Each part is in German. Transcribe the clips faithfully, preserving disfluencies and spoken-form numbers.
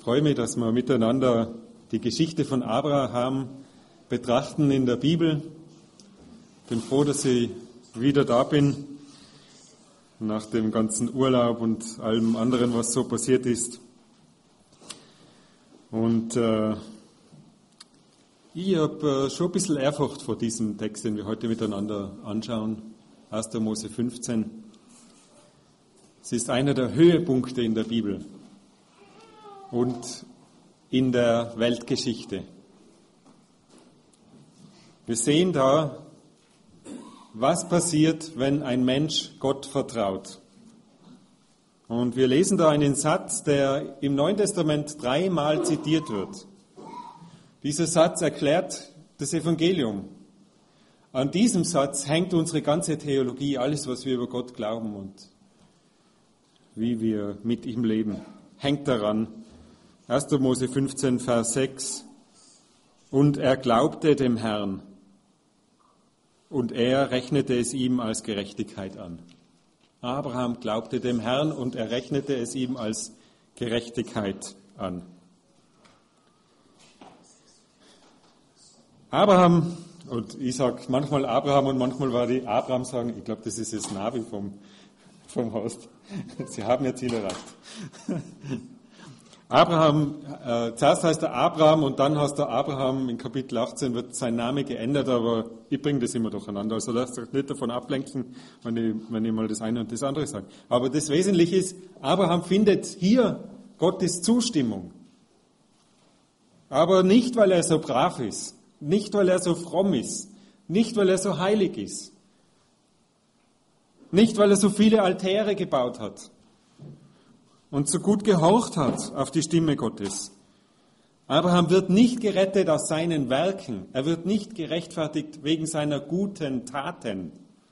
freue mich, dass wir miteinander die Geschichte von Abraham betrachten in der Bibel. Ich bin froh, dass ich wieder da bin, nach dem ganzen Urlaub und allem anderen, was so passiert ist. Und äh, ich habe äh, schon ein bisschen Ehrfurcht vor diesem Text, den wir heute miteinander anschauen, erster Mose fünfzehn. Es ist einer der Höhepunkte in der Bibel und in der Weltgeschichte. Wir sehen da, was passiert, wenn ein Mensch Gott vertraut. Und wir lesen da einen Satz, der im Neuen Testament dreimal zitiert wird. Dieser Satz erklärt das Evangelium. An diesem Satz hängt unsere ganze Theologie, alles, was wir über Gott glauben und wie wir mit ihm leben, hängt daran. erster Mose fünfzehn, Vers sechs. Und er glaubte dem Herrn, und er rechnete es ihm als Gerechtigkeit an. Abraham glaubte dem Herrn und er rechnete es ihm als Gerechtigkeit an. Abraham, und ich sage manchmal Abraham und manchmal war die Abraham sagen, ich glaube, das ist das Navi vom, vom Host. Sie haben ihr Ziel erreicht. Abraham, äh, zuerst heißt er Abraham und dann heißt er Abraham, in Kapitel achtzehn wird sein Name geändert, aber ich bringe das immer durcheinander. Also lasst euch nicht davon ablenken, wenn ich, wenn ich mal das eine und das andere sage. Aber das Wesentliche ist, Abraham findet hier Gottes Zustimmung. Aber nicht, weil er so brav ist, nicht, weil er so fromm ist, nicht, weil er so heilig ist, nicht, weil er so viele Altäre gebaut hat und so gut gehorcht hat auf die Stimme Gottes. Abraham wird nicht gerettet aus seinen Werken. Er wird nicht gerechtfertigt wegen seiner guten Taten.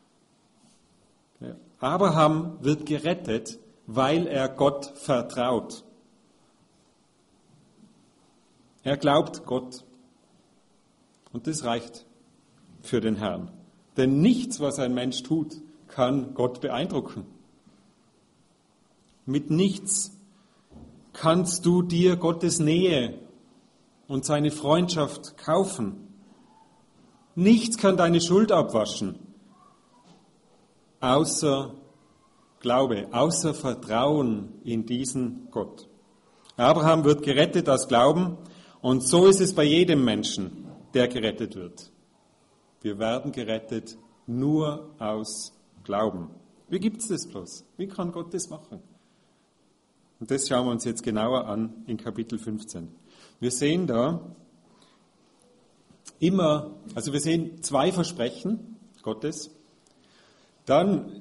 Abraham wird gerettet, weil er Gott vertraut. Er glaubt Gott. Und das reicht für den Herrn. Denn nichts, was ein Mensch tut, kann Gott beeindrucken. Mit nichts kannst du dir Gottes Nähe und seine Freundschaft kaufen. Nichts kann deine Schuld abwaschen, außer Glaube, außer Vertrauen in diesen Gott. Abraham wird gerettet aus Glauben und so ist es bei jedem Menschen, der gerettet wird. Wir werden gerettet nur aus Glauben. Wie gibt es das bloß? Wie kann Gott das machen? Und das schauen wir uns jetzt genauer an in Kapitel fünfzehn. Wir sehen da immer, also wir sehen zwei Versprechen Gottes. Dann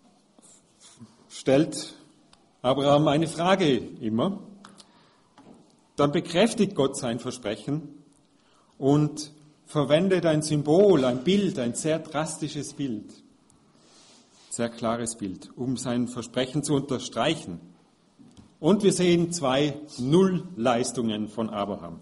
stellt Abraham eine Frage immer. Dann bekräftigt Gott sein Versprechen und verwendet ein Symbol, ein Bild, ein sehr drastisches Bild, sehr klares Bild, um sein Versprechen zu unterstreichen. Und wir sehen zwei Nullleistungen von Abraham.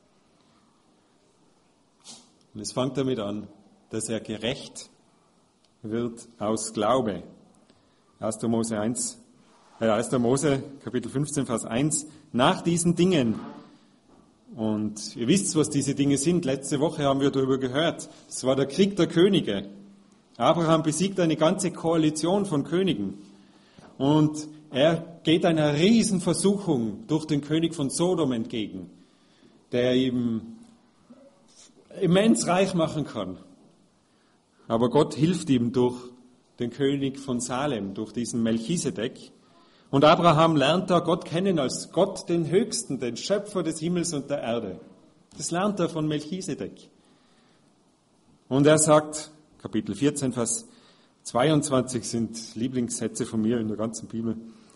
Und es fängt damit an, dass er gerecht wird aus Glaube. erster Mose eins, äh, erster Mose, Kapitel fünfzehn, Vers eins. Nach diesen Dingen, und ihr wisst, was diese Dinge sind, letzte Woche haben wir darüber gehört, das war der Krieg der Könige. Abraham besiegt eine ganze Koalition von Königen. Und er geht einer Riesenversuchung durch den König von Sodom entgegen, der ihm immens reich machen kann. Aber Gott hilft ihm durch den König von Salem, durch diesen Melchisedek. Und Abraham lernt da Gott kennen als Gott, den Höchsten, den Schöpfer des Himmels und der Erde. Das lernt er von Melchisedek. Und er sagt, Kapitel vierzehn, Vers zweiundzwanzig sind Lieblingssätze von mir in der ganzen Bibel.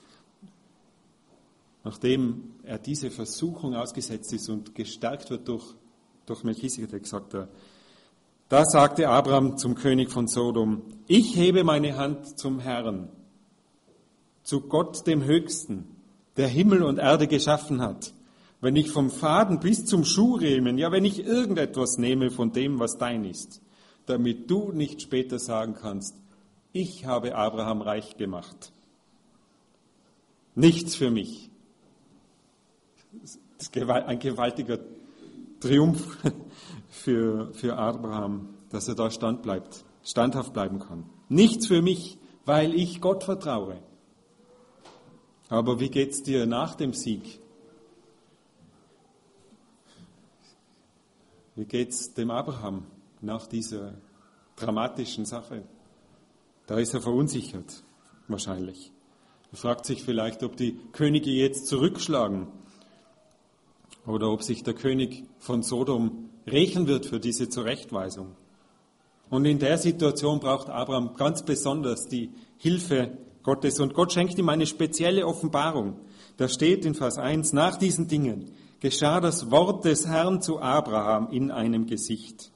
Nachdem er diese Versuchung ausgesetzt ist und gestärkt wird durch, durch Melchisedek, sagt er, da sagte Abraham zum König von Sodom, ich hebe meine Hand zum Herrn, zu Gott dem Höchsten, der Himmel und Erde geschaffen hat. Wenn ich vom Faden bis zum Schuhriemen, ja, wenn ich irgendetwas nehme von dem, was dein ist, damit du nicht später sagen kannst, ich habe Abraham reich gemacht. Nichts für mich. Das ist ein gewaltiger Triumph für, für Abraham, dass er da stand bleibt, standhaft bleiben kann. Nichts für mich, weil ich Gott vertraue. Aber wie geht's dir nach dem Sieg? Wie geht's dem Abraham nach dieser dramatischen Sache? Da ist er verunsichert, wahrscheinlich. Er fragt sich vielleicht, ob die Könige jetzt zurückschlagen oder ob sich der König von Sodom rächen wird für diese Zurechtweisung. Und in der Situation braucht Abraham ganz besonders die Hilfe Gottes. Und Gott schenkt ihm eine spezielle Offenbarung. Da steht in Vers eins, nach diesen Dingen geschah das Wort des Herrn zu Abraham in einem Gesicht.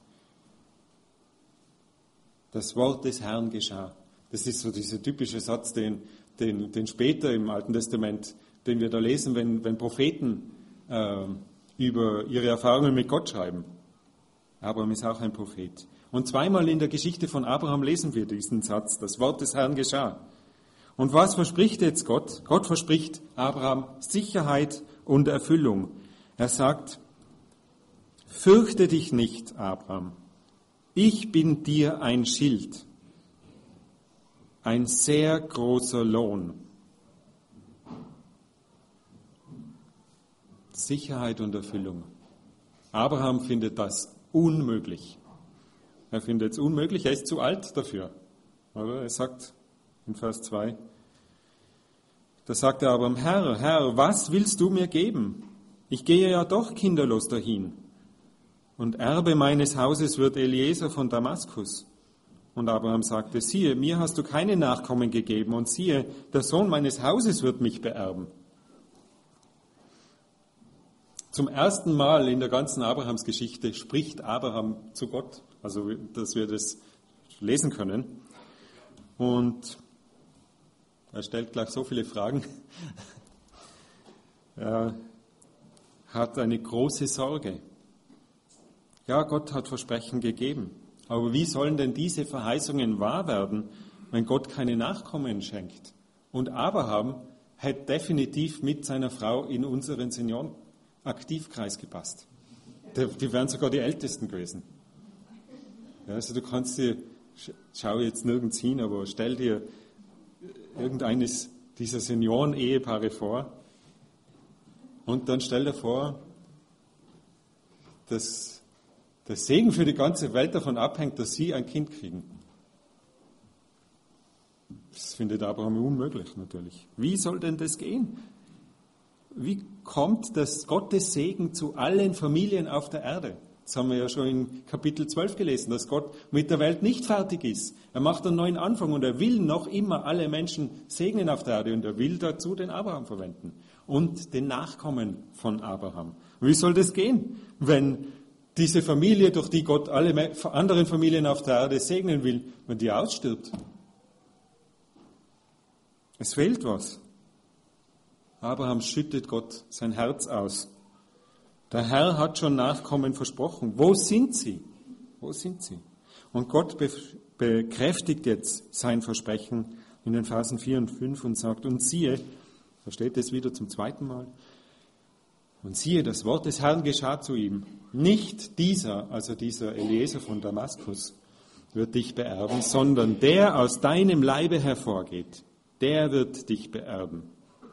Das Wort des Herrn geschah. Das ist so dieser typische Satz, den, den, den später im Alten Testament, den wir da lesen, wenn, wenn Propheten äh, über ihre Erfahrungen mit Gott schreiben. Abraham ist auch ein Prophet. Und zweimal in der Geschichte von Abraham lesen wir diesen Satz, das Wort des Herrn geschah. Und was verspricht jetzt Gott? Gott verspricht Abraham Sicherheit und Erfüllung. Er sagt, fürchte dich nicht, Abraham. Ich bin dir ein Schild, ein sehr großer Lohn. Sicherheit und Erfüllung. Abraham findet das unmöglich. Er findet es unmöglich, er ist zu alt dafür. Oder? Er sagt in Vers zwei, da sagt er aber, Herr, Herr, was willst du mir geben? Ich gehe ja doch kinderlos dahin. Und Erbe meines Hauses wird Eliezer von Damaskus. Und Abraham sagte, siehe, mir hast du keine Nachkommen gegeben, und siehe, der Sohn meines Hauses wird mich beerben. Zum ersten Mal in der ganzen Abrahams-Geschichte spricht Abraham zu Gott, also dass wir das lesen können. Und er stellt gleich so viele Fragen. Er hat eine große Sorge. Ja, Gott hat Versprechen gegeben. Aber wie sollen denn diese Verheißungen wahr werden, wenn Gott keine Nachkommen schenkt? Und Abraham hätte definitiv mit seiner Frau in unseren Seniorenaktivkreis gepasst. Die wären sogar die Ältesten gewesen. Ja, also du kannst dir, schau jetzt nirgends hin, aber stell dir irgendeines dieser Senioren-Ehepaare vor und dann stell dir vor, dass der Segen für die ganze Welt davon abhängt, dass sie ein Kind kriegen. Das findet Abraham unmöglich natürlich. Wie soll denn das gehen? Wie kommt das Gottes Segen zu allen Familien auf der Erde? Das haben wir ja schon in Kapitel zwölf gelesen, dass Gott mit der Welt nicht fertig ist. Er macht einen neuen Anfang und er will noch immer alle Menschen segnen auf der Erde und er will dazu den Abraham verwenden und den Nachkommen von Abraham. Wie soll das gehen, wenn diese Familie, durch die Gott alle anderen Familien auf der Erde segnen will, wenn die ausstirbt? Es fehlt was. Abraham schüttet Gott sein Herz aus. Der Herr hat schon Nachkommen versprochen. Wo sind sie? Wo sind sie? Und Gott be- bekräftigt jetzt sein Versprechen in den Versen vier und fünf und sagt, und siehe, da steht es wieder zum zweiten Mal, und siehe, das Wort des Herrn geschah zu ihm. Nicht dieser, also dieser Eliezer von Damaskus, wird dich beerben, sondern der aus deinem Leibe hervorgeht, der wird dich beerben.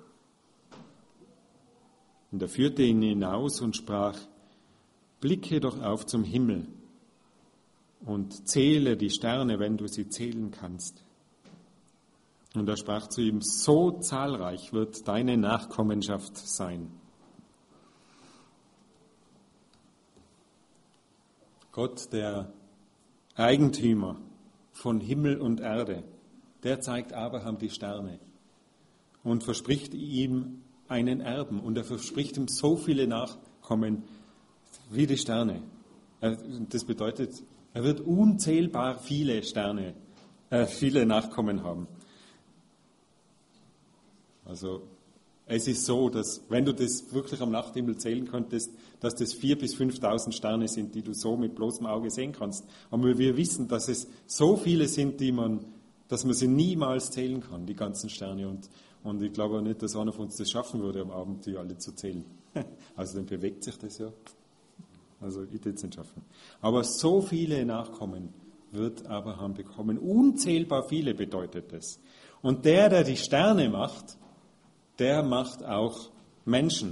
Und er führte ihn hinaus und sprach, blicke doch auf zum Himmel und zähle die Sterne, wenn du sie zählen kannst. Und er sprach zu ihm, so zahlreich wird deine Nachkommenschaft sein. Gott, der Eigentümer von Himmel und Erde, der zeigt Abraham die Sterne und verspricht ihm einen Erben. Und er verspricht ihm so viele Nachkommen wie die Sterne. Das bedeutet, er wird unzählbar viele Sterne, äh, viele Nachkommen haben. Also es ist so, dass wenn du das wirklich am Nachthimmel zählen könntest, dass das viertausend bis fünftausend Sterne sind, die du so mit bloßem Auge sehen kannst. Aber wir wissen, dass es so viele sind, die man, dass man sie niemals zählen kann, die ganzen Sterne. Und, Und ich glaube auch nicht, dass einer von uns das schaffen würde, am Abend die alle zu zählen. Also dann bewegt sich das ja. Also ich würde es nicht schaffen. Aber so viele Nachkommen wird Abraham bekommen. Unzählbar viele bedeutet das. Und der, der die Sterne macht, der macht auch Menschen.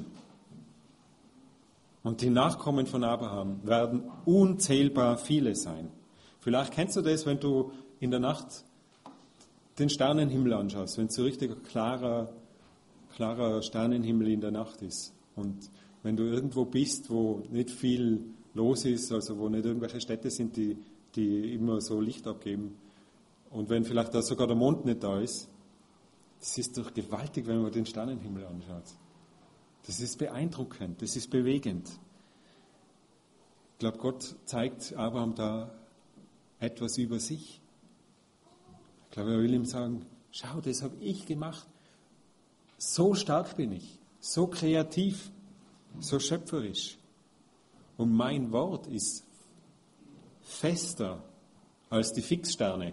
Und die Nachkommen von Abraham werden unzählbar viele sein. Vielleicht kennst du das, wenn du in der Nacht den Sternenhimmel anschaust, wenn es so richtig klarer, klarer Sternenhimmel in der Nacht ist. Und wenn du irgendwo bist, wo nicht viel los ist, also wo nicht irgendwelche Städte sind, die, die immer so Licht abgeben. Und wenn vielleicht da sogar der Mond nicht da ist, das ist doch gewaltig, wenn man den Sternenhimmel anschaut. Das ist beeindruckend, das ist bewegend. Ich glaube, Gott zeigt Abraham da etwas über sich. Ich glaube, er will ihm sagen, schau, das habe ich gemacht. So stark bin ich, so kreativ, so schöpferisch. Und mein Wort ist fester als die Fixsterne.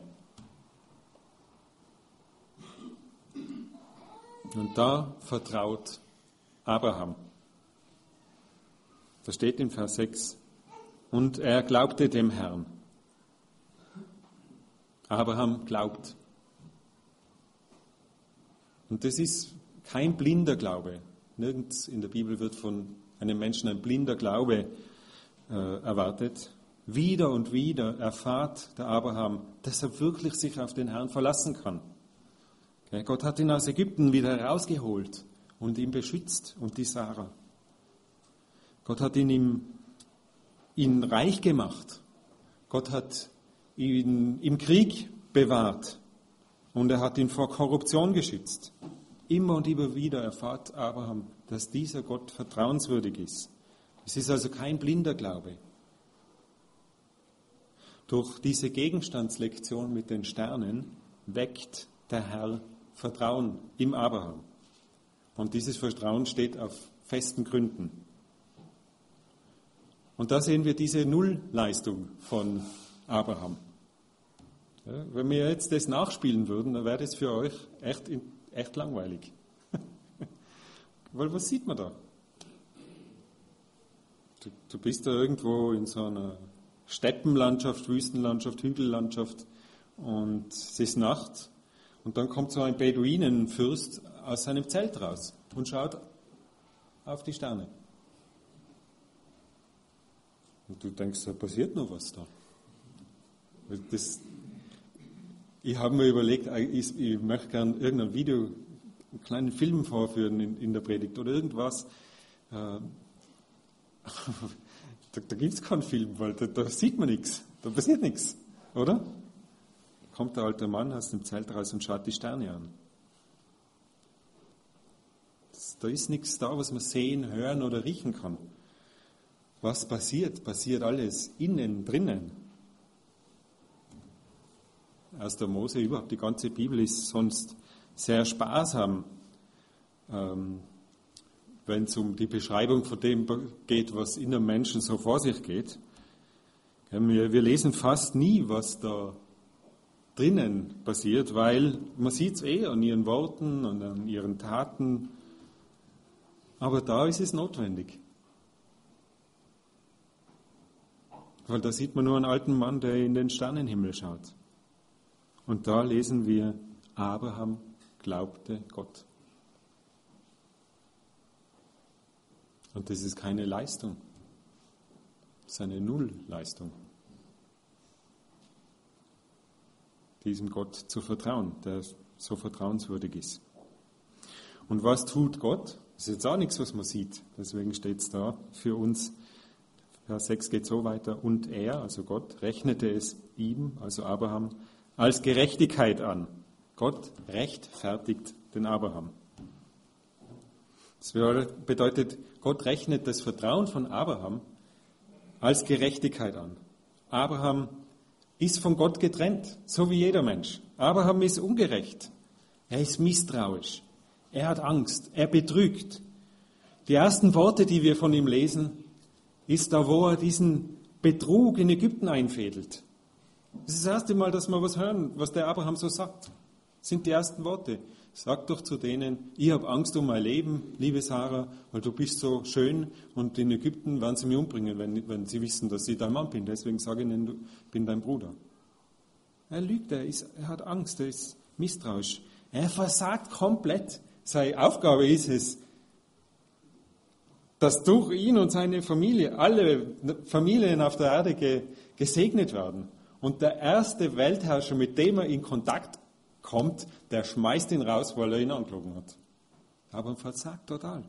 Und da vertraut Abraham. Da steht in Vers sechs, und er glaubte dem Herrn. Abraham glaubt. Und das ist kein blinder Glaube. Nirgends in der Bibel wird von einem Menschen ein blinder Glaube äh, erwartet. Wieder und wieder erfahrt der Abraham, dass er wirklich sich auf den Herrn verlassen kann. Okay, Gott hat ihn aus Ägypten wieder herausgeholt und ihn beschützt und die Sarah. Gott hat ihn, ihm, ihn reich gemacht. Gott hat ihn im Krieg bewahrt und er hat ihn vor Korruption geschützt. Immer und immer wieder erfahrt Abraham, dass dieser Gott vertrauenswürdig ist. Es ist also kein blinder Glaube. Durch diese Gegenstandslektion mit den Sternen weckt der Herr Vertrauen im Abraham. Und dieses Vertrauen steht auf festen Gründen. Und da sehen wir diese Nullleistung von Abraham. Ja, wenn wir jetzt das nachspielen würden, dann wäre das für euch echt, echt langweilig. Weil was sieht man da? Du, du bist da irgendwo in so einer Steppenlandschaft, Wüstenlandschaft, Hügellandschaft und es ist Nacht und dann kommt so ein Beduinenfürst aus seinem Zelt raus und schaut auf die Sterne. Und du denkst, da passiert noch was da. Das, ich habe mir überlegt, ich, ich möchte gerne irgendein Video, einen kleinen Film vorführen in, in der Predigt oder irgendwas. Äh, da da gibt es keinen Film, weil da, da sieht man nichts, da passiert nichts, oder? Kommt der alte Mann aus dem Zelt raus und schaut die Sterne an. Das, da ist nichts da, was man sehen, hören oder riechen kann. Was passiert? Passiert alles innen, drinnen. Aus der Mose überhaupt, die ganze Bibel ist sonst sehr sparsam, ähm, wenn es um die Beschreibung von dem geht, was in einem Menschen so vor sich geht. Wir, wir lesen fast nie, was da drinnen passiert, weil man sieht es eh an ihren Worten und an ihren Taten, aber da ist es notwendig. Weil da sieht man nur einen alten Mann, der in den Sternenhimmel schaut. Und da lesen wir, Abraham glaubte Gott. Und das ist keine Leistung. Das ist eine Nullleistung. Diesem Gott zu vertrauen, der so vertrauenswürdig ist. Und was tut Gott? Das ist jetzt auch nichts, was man sieht. Deswegen steht es da für uns. Vers sechs geht so weiter. Und er, also Gott, rechnete es ihm, also Abraham, als Gerechtigkeit an. Gott rechtfertigt den Abraham. Das bedeutet, Gott rechnet das Vertrauen von Abraham als Gerechtigkeit an. Abraham ist von Gott getrennt, so wie jeder Mensch. Abraham ist ungerecht. Er ist misstrauisch. Er hat Angst. Er betrügt. Die ersten Worte, die wir von ihm lesen, ist da, wo er diesen Betrug in Ägypten einfädelt. Das ist das erste Mal, dass wir was hören, was der Abraham so sagt. Das sind die ersten Worte. Sag doch zu denen, ich habe Angst um mein Leben, liebe Sarah, weil du bist so schön und in Ägypten werden sie mich umbringen, wenn, wenn sie wissen, dass ich dein Mann bin. Deswegen sage ich ihnen, ich bin dein Bruder. Er lügt, er, ist, er hat Angst, er ist misstrauisch. Er versagt komplett. Seine Aufgabe ist es, dass durch ihn und seine Familie alle Familien auf der Erde ge, gesegnet werden. Und der erste Weltherrscher, mit dem er in Kontakt kommt, der schmeißt ihn raus, weil er ihn angelogen hat. Aber versagt total.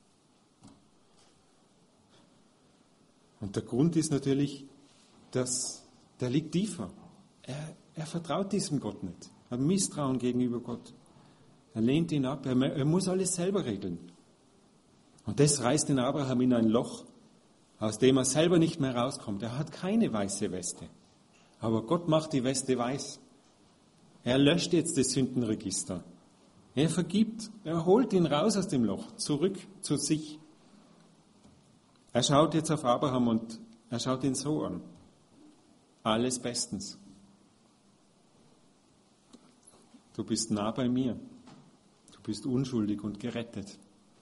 Und der Grund ist natürlich, dass der liegt tiefer. Er, er vertraut diesem Gott nicht. Er hat Misstrauen gegenüber Gott. Er lehnt ihn ab. Er, er muss alles selber regeln. Und das reißt den Abraham in ein Loch, aus dem er selber nicht mehr rauskommt. Er hat keine weiße Weste. Aber Gott macht die Weste weiß. Er löscht jetzt das Sündenregister. Er vergibt, er holt ihn raus aus dem Loch, zurück zu sich. Er schaut jetzt auf Abraham und er schaut ihn so an. Alles bestens. Du bist nah bei mir. Du bist unschuldig und gerettet.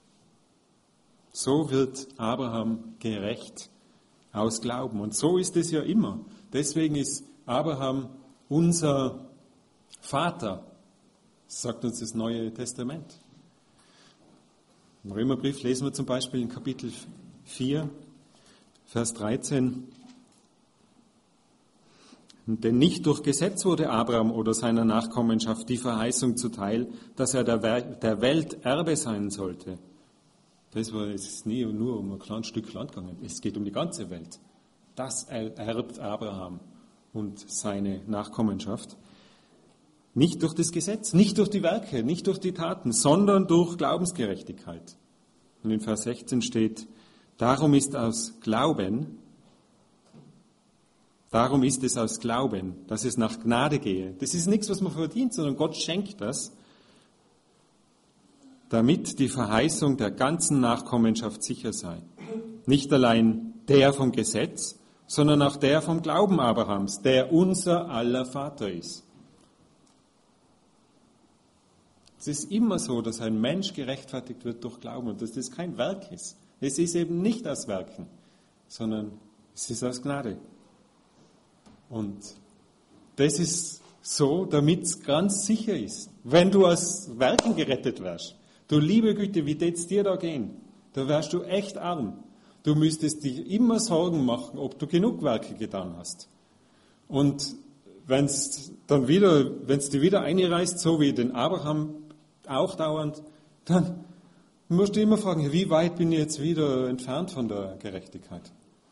So wird Abraham gerecht aus Glauben. Und so ist es ja immer. Deswegen ist Abraham unser Vater, sagt uns das Neue Testament. Im Römerbrief lesen wir zum Beispiel in Kapitel vier, Vers dreizehn. Denn nicht durch Gesetz wurde Abraham oder seiner Nachkommenschaft die Verheißung zuteil, dass er der Welt Erbe sein sollte. Das war, es ist nie nur um ein kleines Stück Land gegangen. Es geht um die ganze Welt. Das erbt Abraham und seine Nachkommenschaft. Nicht durch das Gesetz, nicht durch die Werke, nicht durch die Taten, sondern durch Glaubensgerechtigkeit. Und in Vers sechzehn steht, darum ist aus Glauben, darum ist es aus Glauben, dass es nach Gnade gehe. Das ist nichts, was man verdient, sondern Gott schenkt das, damit die Verheißung der ganzen Nachkommenschaft sicher sei. Nicht allein der vom Gesetz, sondern auch der vom Glauben Abrahams, der unser aller Vater ist. Es ist immer so, dass ein Mensch gerechtfertigt wird durch Glauben und dass das kein Werk ist. Es ist eben nicht aus Werken, sondern es ist aus Gnade. Und das ist so, damit es ganz sicher ist. Wenn du aus Werken gerettet wärst, du liebe Güte, wie tät's dir da gehen? Da wärst du echt arm. Du müsstest dich immer Sorgen machen, ob du genug Werke getan hast. Und wenn's dann wieder, wenn's dir wieder einreißt, so wie den Abraham auch dauernd, dann musst du immer fragen, wie weit bin ich jetzt wieder entfernt von der Gerechtigkeit?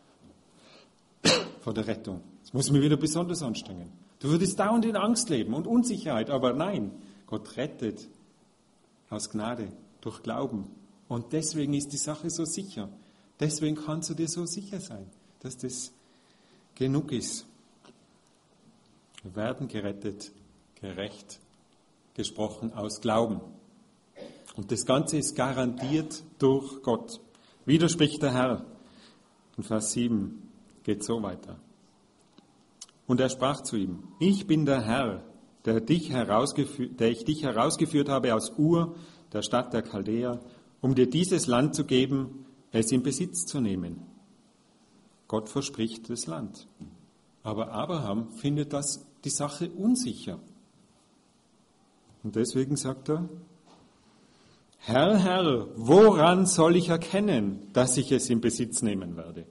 Von der Rettung. Das muss ich mich wieder besonders anstrengen. Du würdest dauernd in Angst leben und Unsicherheit, aber nein, Gott rettet aus Gnade, durch Glauben. Und deswegen ist die Sache so sicher. Deswegen kannst du dir so sicher sein, dass das genug ist. Wir werden gerettet, gerecht gesprochen aus Glauben. Und das Ganze ist garantiert durch Gott. Wieder spricht der Herr. In Vers sieben geht so weiter. Und er sprach zu ihm, ich bin der Herr, der, dich herausgeführt, der ich dich herausgeführt habe aus Ur, der Stadt der Chaldäer, um dir dieses Land zu geben, es in Besitz zu nehmen. Gott verspricht das Land. Aber Abraham findet das die Sache unsicher. Und deswegen sagt er, Herr, Herr, woran soll ich erkennen, dass ich es in Besitz nehmen werde?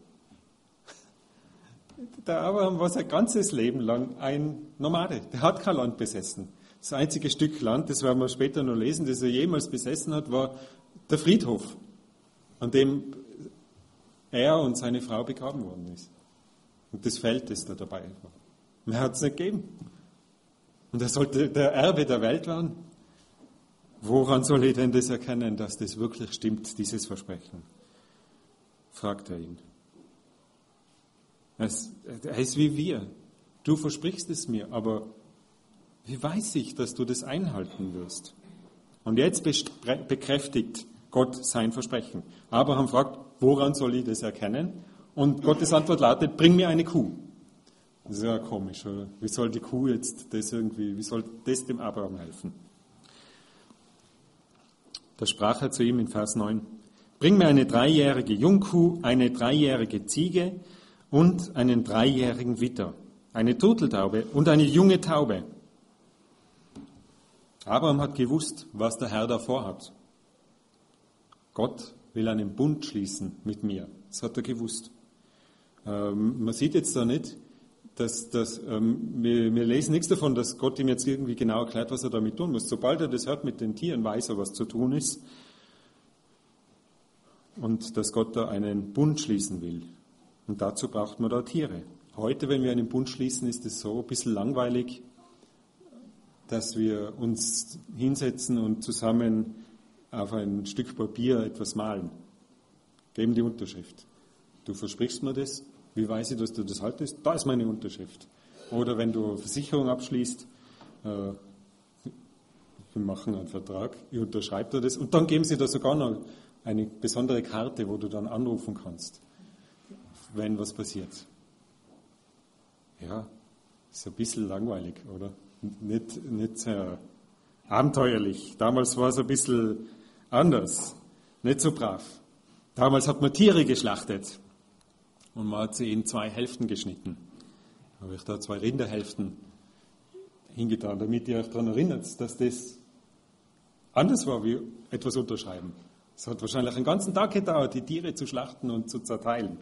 Der Abraham war sein ganzes Leben lang ein Nomade. Der hat kein Land besessen. Das einzige Stück Land, das werden wir später noch lesen, das er jemals besessen hat, war der Friedhof, an dem er und seine Frau begraben worden ist. Und das Feld, das da dabei war. Mehr hat es nicht gegeben. Und er sollte der Erbe der Welt werden. Woran soll ich denn das erkennen, dass das wirklich stimmt, dieses Versprechen? Fragt er ihn. Er ist wie wir. Du versprichst es mir, aber wie weiß ich, dass du das einhalten wirst? Und jetzt bekräftigt Gott sein Versprechen. Abraham fragt, woran soll ich das erkennen? Und Gottes Antwort lautet, bring mir eine Kuh. Das ist ja komisch, oder? Wie soll die Kuh jetzt das irgendwie, wie soll das dem Abraham helfen? Da sprach er zu ihm in Vers neun, bring mir eine dreijährige Jungkuh, eine dreijährige Ziege und einen dreijährigen Witter, eine Turteltaube und eine junge Taube. Abraham hat gewusst, was der Herr da vorhat. Gott will einen Bund schließen mit mir. Das hat er gewusst. Ähm, man sieht jetzt da nicht, dass, dass ähm, wir, wir lesen nichts davon, dass Gott ihm jetzt irgendwie genau erklärt, was er damit tun muss. Sobald er das hört mit den Tieren, weiß er, was zu tun ist. Und dass Gott da einen Bund schließen will. Und dazu braucht man da Tiere. Heute, wenn wir einen Bund schließen, ist es so ein bisschen langweilig, dass wir uns hinsetzen und zusammen auf ein Stück Papier etwas malen. Geben die Unterschrift. Du versprichst mir das? Wie weiß ich, dass du das haltest? Da ist meine Unterschrift. Oder wenn du eine Versicherung abschließt, äh, wir machen einen Vertrag, ich unterschreibe dir das und dann geben sie da sogar noch eine besondere Karte, wo du dann anrufen kannst, wenn was passiert. Ja, ist ein bisschen langweilig, oder? Nicht, nicht sehr abenteuerlich. Damals war es ein bisschen anders, nicht so brav. Damals hat man Tiere geschlachtet und man hat sie in zwei Hälften geschnitten. Da habe ich da zwei Rinderhälften hingetan, damit ihr euch daran erinnert, dass das anders war wie etwas unterschreiben. Es hat wahrscheinlich einen ganzen Tag gedauert, die Tiere zu schlachten und zu zerteilen.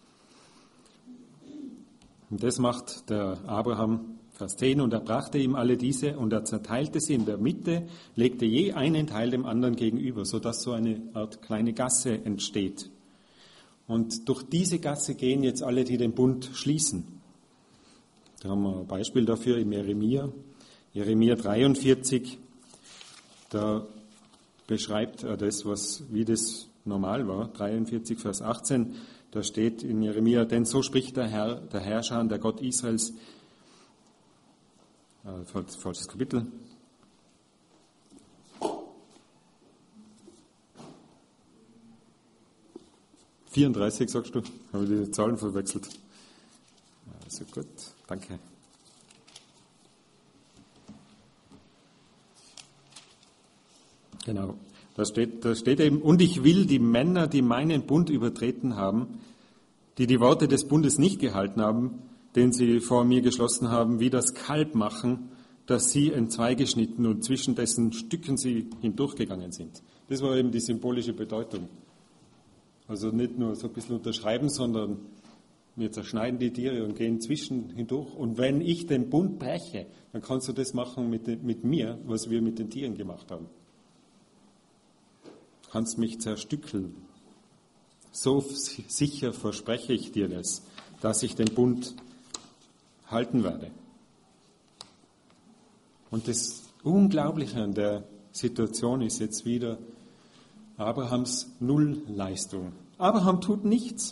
Und das macht der Abraham, Vers zehn, und er brachte ihm alle diese und er zerteilte sie in der Mitte, legte je einen Teil dem anderen gegenüber, sodass so eine Art kleine Gasse entsteht. Und durch diese Gasse gehen jetzt alle, die den Bund schließen. Da haben wir ein Beispiel dafür in Jeremia, Jeremia dreiundvierzig, da beschreibt er das, was, wie das normal war, dreiundvierzig, Vers achtzehn, da steht in Jeremia, denn so spricht der Herr, der Herrscher, der Gott Israels, äh, falsches Kapitel, vierunddreißig, sagst du, habe ich die Zahlen verwechselt. Also gut, danke. Genau, da steht, da steht eben, und ich will die Männer, die meinen Bund übertreten haben, die die Worte des Bundes nicht gehalten haben, den sie vor mir geschlossen haben, wie das Kalb machen, das sie entzweigeschnitten und zwischen dessen Stücken sie hindurchgegangen sind. Das war eben die symbolische Bedeutung. Also nicht nur so ein bisschen unterschreiben, sondern wir zerschneiden die Tiere und gehen zwischen hindurch. Und wenn ich den Bund breche, dann kannst du das machen mit, den, mit mir, was wir mit den Tieren gemacht haben. Du kannst mich zerstückeln. So sicher verspreche ich dir das, dass ich den Bund halten werde. Und das Unglaubliche an der Situation ist jetzt wieder Abrahams Nullleistung. Abraham tut nichts.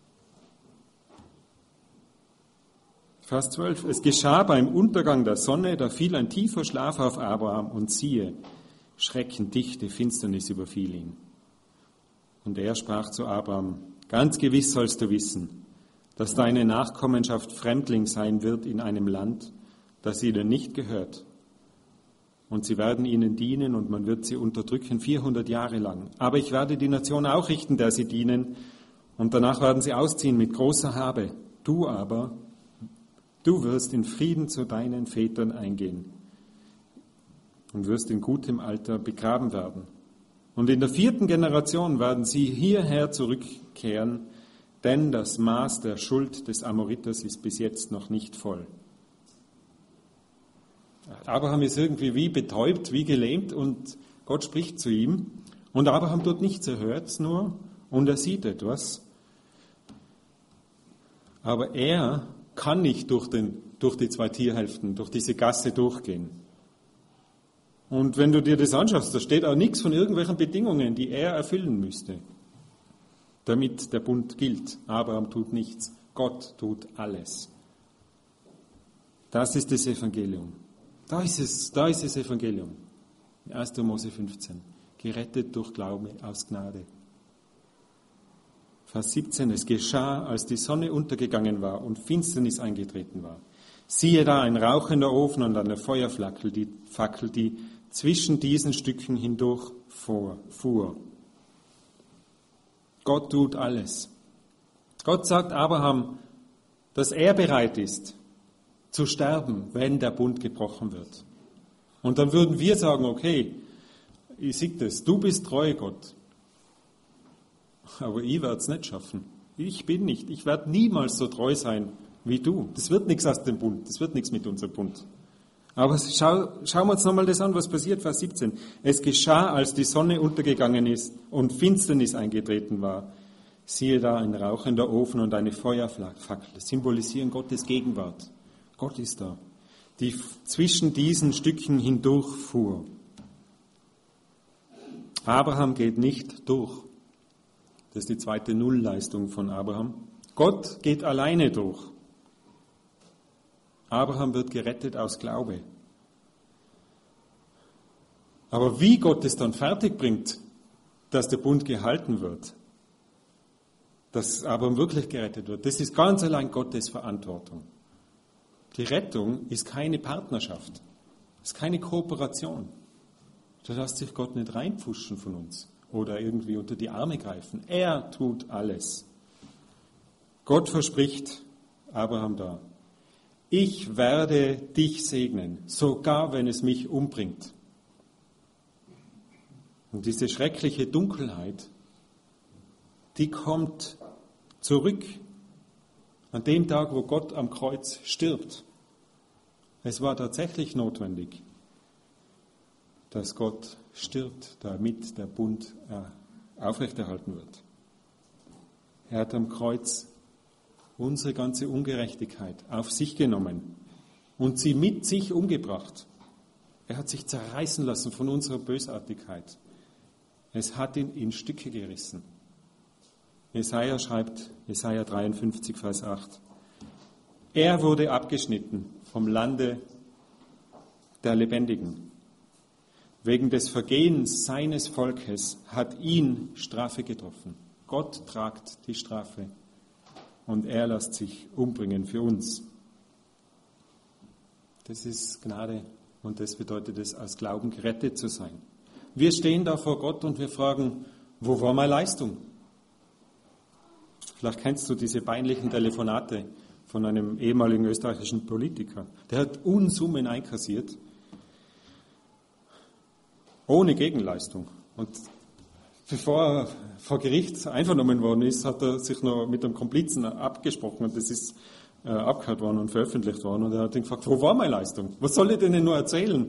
Vers zwölf. Es geschah beim Untergang der Sonne, da fiel ein tiefer Schlaf auf Abraham und siehe, Schrecken, dichte Finsternis überfiel ihn. Und er sprach zu Abraham, ganz gewiss sollst du wissen, dass deine Nachkommenschaft Fremdling sein wird in einem Land, das ihnen nicht gehört. Und sie werden ihnen dienen und man wird sie unterdrücken vierhundert Jahre lang. Aber ich werde die Nation auch richten, der sie dienen, und danach werden sie ausziehen mit großer Habe. Du aber, du wirst in Frieden zu deinen Vätern eingehen und wirst in gutem Alter begraben werden. Und in der vierten Generation werden sie hierher zurückkehren, denn das Maß der Schuld des Amoriters ist bis jetzt noch nicht voll. Abraham ist irgendwie wie betäubt, wie gelähmt und Gott spricht zu ihm. Und Abraham tut nichts, er hört es nur und er sieht etwas. Aber er kann nicht durch, den, durch die zwei Tierhälften, durch diese Gasse durchgehen. Und wenn du dir das anschaust, da steht auch nichts von irgendwelchen Bedingungen, die er erfüllen müsste, damit der Bund gilt. Abraham tut nichts, Gott tut alles. Das ist das Evangelium. Da ist es, da ist das Evangelium. erster Mose fünfzehn. Gerettet durch Glauben aus Gnade. Vers siebzehn. Es geschah, als die Sonne untergegangen war und Finsternis eingetreten war. Siehe da, ein rauchender Ofen und eine Feuerfackel, die Fackel, die zwischen diesen Stücken hindurch fuhr. Gott tut alles. Gott sagt Abraham, dass er bereit ist, zu sterben, wenn der Bund gebrochen wird. Und dann würden wir sagen, okay, ich sehe das, du bist treu, Gott. Aber ich werde es nicht schaffen. Ich bin nicht. Ich werde niemals so treu sein wie du. Das wird nichts aus dem Bund. Das wird nichts mit unserem Bund. Aber schau, schauen wir uns nochmal das an, was passiert, Vers siebzehn. Es geschah, als die Sonne untergegangen ist und Finsternis eingetreten war. Siehe da, ein rauchender Ofen und eine Feuerfackel symbolisieren Gottes Gegenwart. Gott ist da, die zwischen diesen Stücken hindurchfuhr. Abraham geht nicht durch. Das ist die zweite Nullleistung von Abraham. Gott geht alleine durch. Abraham wird gerettet aus Glaube. Aber wie Gott es dann fertig bringt, dass der Bund gehalten wird, dass Abraham wirklich gerettet wird, das ist ganz allein Gottes Verantwortung. Die Rettung ist keine Partnerschaft, ist keine Kooperation. Da lässt sich Gott nicht reinpfuschen von uns oder irgendwie unter die Arme greifen. Er tut alles. Gott verspricht Abraham da: Ich werde dich segnen, sogar wenn es mich umbringt. Und diese schreckliche Dunkelheit, die kommt zurück an dem Tag, wo Gott am Kreuz stirbt. Es war tatsächlich notwendig, dass Gott stirbt, damit der Bund aufrechterhalten wird. Er hat am Kreuz unsere ganze Ungerechtigkeit auf sich genommen und sie mit sich umgebracht. Er hat sich zerreißen lassen von unserer Bösartigkeit. Es hat ihn in Stücke gerissen. Jesaja schreibt, Jesaja dreiundfünfzig, Vers acht, er wurde abgeschnitten vom Lande der Lebendigen. Wegen des Vergehens seines Volkes hat ihn Strafe getroffen. Gott tragt die Strafe und er lässt sich umbringen für uns. Das ist Gnade und das bedeutet es, aus Glauben gerettet zu sein. Wir stehen da vor Gott und wir fragen, wo war meine Leistung? Vielleicht kennst du diese peinlichen Telefonate von einem ehemaligen österreichischen Politiker. Der hat Unsummen einkassiert, ohne Gegenleistung. Und bevor er vor Gericht einvernommen worden ist, hat er sich noch mit einem Komplizen abgesprochen und das ist äh, abgehört worden und veröffentlicht worden. Und er hat ihn gefragt, wo war meine Leistung? Was soll ich denen nur erzählen?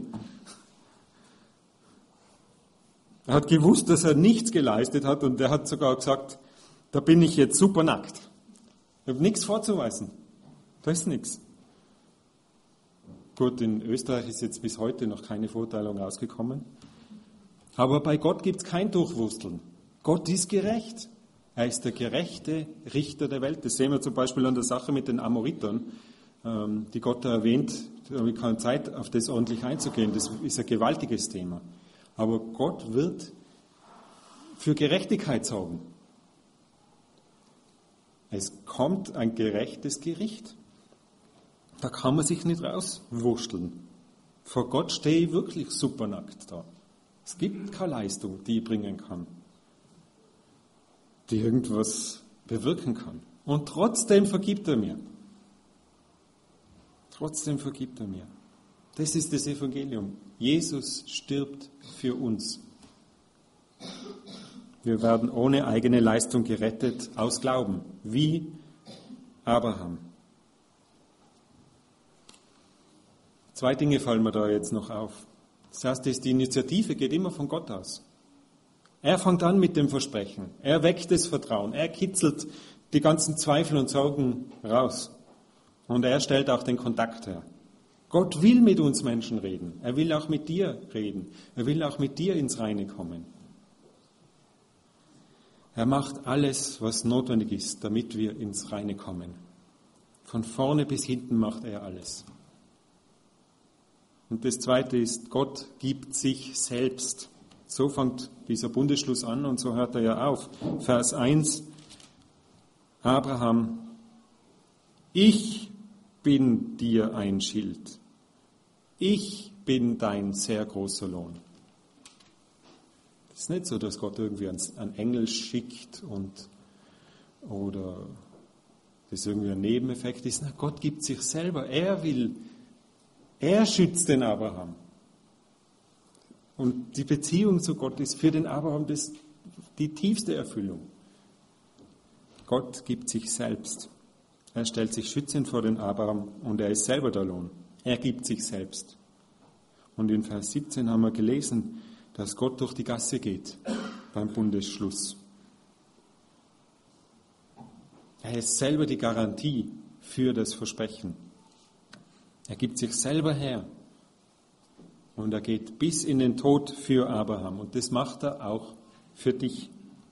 Er hat gewusst, dass er nichts geleistet hat und er hat sogar gesagt, da bin ich jetzt super nackt. Ich habe nichts vorzuweisen. Da ist nichts. Gut, in Österreich ist jetzt bis heute noch keine Verurteilung rausgekommen. Aber bei Gott gibt es kein Durchwursteln. Gott ist gerecht. Er ist der gerechte Richter der Welt. Das sehen wir zum Beispiel an der Sache mit den Amoritern, die Gott da erwähnt. Da habe ich keine Zeit, auf das ordentlich einzugehen. Das ist ein gewaltiges Thema. Aber Gott wird für Gerechtigkeit sorgen. Es kommt ein gerechtes Gericht. Da kann man sich nicht rauswursteln. Vor Gott stehe ich wirklich supernackt da. Es gibt keine Leistung, die ich bringen kann, die irgendwas bewirken kann. Und trotzdem vergibt er mir. Trotzdem vergibt er mir. Das ist das Evangelium. Jesus stirbt für uns. Wir werden ohne eigene Leistung gerettet aus Glauben, wie Abraham. Zwei Dinge fallen mir da jetzt noch auf. Das erste ist, die Initiative geht immer von Gott aus. Er fängt an mit dem Versprechen. Er weckt das Vertrauen. Er kitzelt die ganzen Zweifel und Sorgen raus. Und er stellt auch den Kontakt her. Gott will mit uns Menschen reden. Er will auch mit dir reden. Er will auch mit dir ins Reine kommen. Er macht alles, was notwendig ist, damit wir ins Reine kommen. Von vorne bis hinten macht er alles. Und das Zweite ist, Gott gibt sich selbst. So fängt dieser Bundesschluss an und so hört er ja auf. Vers eins, Abraham, ich bin dir ein Schild. Ich bin dein sehr großer Lohn. Es ist nicht so, dass Gott irgendwie einen Engel schickt und oder das irgendwie ein Nebeneffekt ist. Na, Gott gibt sich selber. Er will, er schützt den Abraham. Und die Beziehung zu Gott ist für den Abraham das, die tiefste Erfüllung. Gott gibt sich selbst. Er stellt sich schützend vor den Abraham und er ist selber der Lohn. Er gibt sich selbst. Und in Vers siebzehn haben wir gelesen, dass Gott durch die Gasse geht beim Bundesschluss. Er ist selber die Garantie für das Versprechen. Er gibt sich selber her und er geht bis in den Tod für Abraham. Und das macht er auch für dich.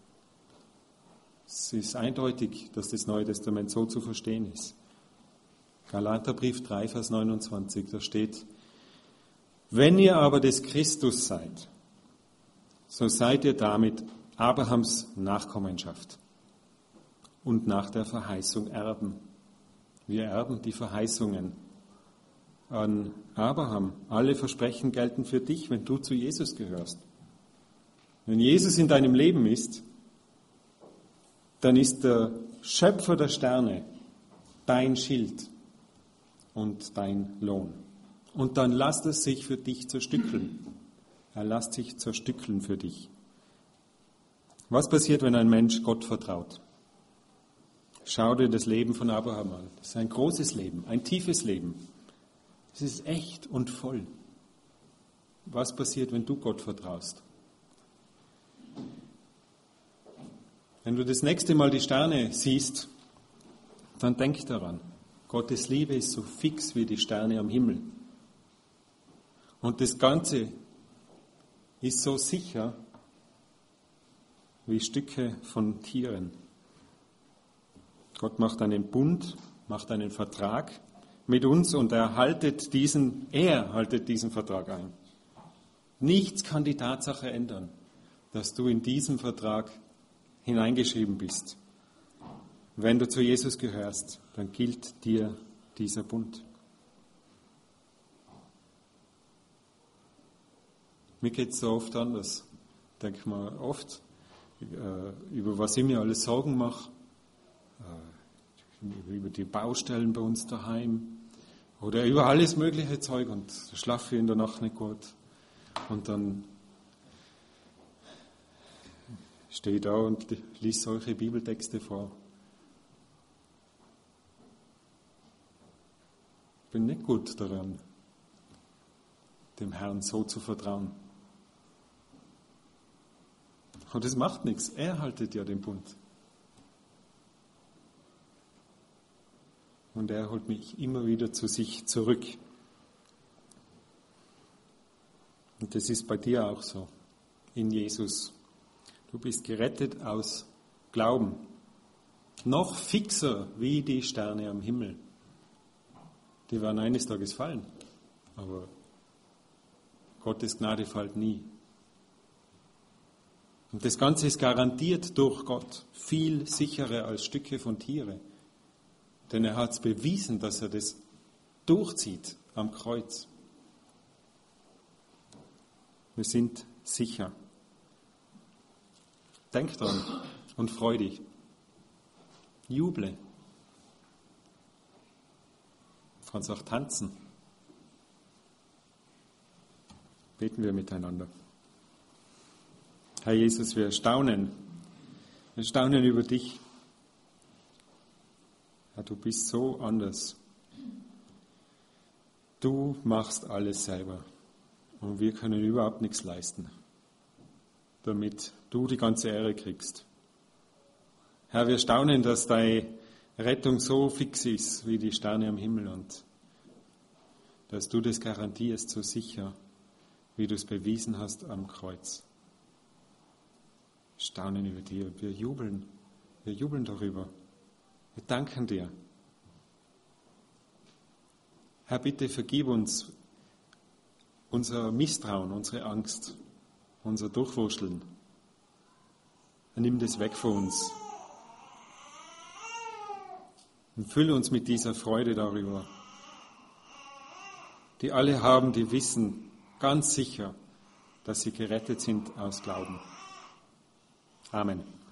Es ist eindeutig, dass das Neue Testament so zu verstehen ist. Galaterbrief drei, Vers neunundzwanzig, da steht: Wenn ihr aber des Christus seid, so seid ihr damit Abrahams Nachkommenschaft und nach der Verheißung Erben. Wir erben die Verheißungen an Abraham. Alle Versprechen gelten für dich, wenn du zu Jesus gehörst. Wenn Jesus in deinem Leben ist, dann ist der Schöpfer der Sterne dein Schild und dein Lohn. Und dann lässt er sich für dich zerstückeln. Er lässt sich zerstückeln für dich. Was passiert, wenn ein Mensch Gott vertraut? Schau dir das Leben von Abraham an. Das ist ein großes Leben, ein tiefes Leben. Es ist echt und voll. Was passiert, wenn du Gott vertraust? Wenn du das nächste Mal die Sterne siehst, dann denk daran, Gottes Liebe ist so fix wie die Sterne am Himmel. Und das Ganze ist so sicher wie Stücke von Tieren. Gott macht einen Bund, macht einen Vertrag mit uns und er haltet diesen, er haltet diesen Vertrag ein. Nichts kann die Tatsache ändern, dass du in diesem Vertrag hineingeschrieben bist. Wenn du zu Jesus gehörst, dann gilt dir dieser Bund. Mir geht es so oft anders. Ich denke mal oft, äh, über was ich mir alles Sorgen mache, äh, über die Baustellen bei uns daheim oder über alles mögliche Zeug und schlafe ich in der Nacht nicht gut. Und dann stehe ich da und lese solche Bibeltexte vor. Ich bin nicht gut daran, dem Herrn so zu vertrauen. Und das macht nichts. Er haltet ja den Bund. Und er holt mich immer wieder zu sich zurück. Und das ist bei dir auch so. In Jesus. Du bist gerettet aus Glauben. Noch fixer wie die Sterne am Himmel. Die werden eines Tages fallen. Aber Gottes Gnade fällt nie. Und das Ganze ist garantiert durch Gott. Viel sicherer als Stücke von Tiere. Denn er hat es bewiesen, dass er das durchzieht am Kreuz. Wir sind sicher. Denk dran und freu dich. Juble. Du kannst auch tanzen. Beten wir miteinander. Herr Jesus, wir staunen. Wir staunen über dich. Herr, du bist so anders. Du machst alles selber. Und wir können überhaupt nichts leisten, damit du die ganze Ehre kriegst. Herr, wir staunen, dass deine Rettung so fix ist wie die Sterne am Himmel und dass du das garantierst so sicher, wie du es bewiesen hast am Kreuz. Wir staunen über dir, wir jubeln, wir jubeln darüber. Wir danken dir. Herr, bitte vergib uns unser Misstrauen, unsere Angst, unser Durchwurschteln. Nimm das weg von uns. Und fülle uns mit dieser Freude darüber, die alle haben, die wissen ganz sicher, dass sie gerettet sind aus Glauben. Amen.